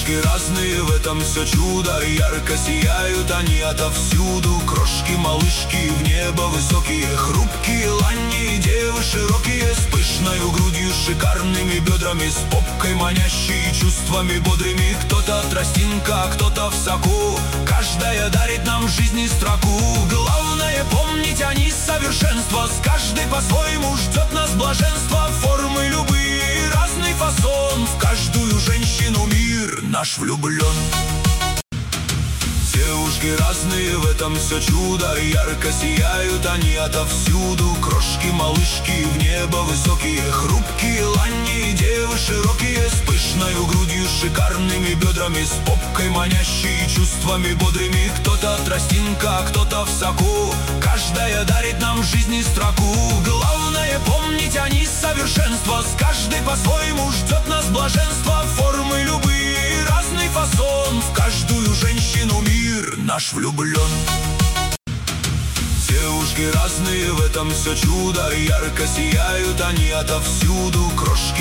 Девушки разные, в этом все чудо. Ярко сияют они отовсюду. Крошки, малышки, в небо высокие, хрупкие, ланни, девы широкие, с пышною грудью, шикарными бедрами, с попкой манящей, чувствами бодрыми. Кто-то тростинка, а кто-то в соку. Каждая дарит нам в жизни строку. Главное помнить, они совершенство. С каждой по-своему ждет нас блаженство. Формы любые, разный фасон. В каждую женщину мир наш влюблен. Девушки разные, в этом все чудо. Ярко сияют они отовсюду. Крошки, малышки, в небо высокие, хрупкие, ланни, девы широкие, с пышною грудью, шикарными бедрами, с попкой манящей, чувствами бодрыми. Кто-то тростинка, а кто-то в соку. Каждая дарит нам в жизни строку. Главное помнить, они совершенство. С каждой по-своему ждет нас блаженство. Формы любые, разный фасон. В каждую женщину мир наш влюблен. Девушки разные, в этом все чудо. Ярко сияют они отовсюду. Крошки,